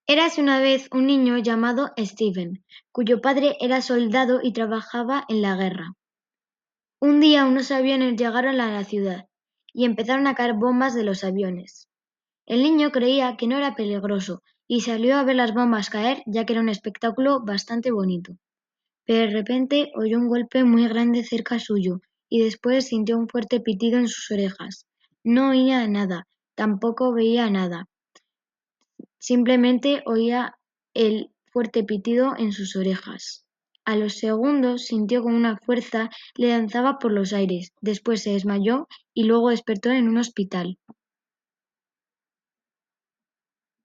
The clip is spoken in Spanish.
Érase una vez un niño llamado Steven, cuyo padre era soldado y trabajaba en la guerra. Un día unos aviones llegaron a la ciudad y empezaron a caer bombas de los aviones. El niño creía que no era peligroso y salió a ver las bombas caer, ya que era un espectáculo bastante bonito. Pero de repente oyó un golpe muy grande cerca suyo y después sintió un fuerte pitido en sus orejas. No oía nada, tampoco veía nada. Simplemente oía el fuerte pitido en sus orejas. A los segundos sintió como una fuerza le lanzaba por los aires, después se desmayó y luego despertó en un hospital.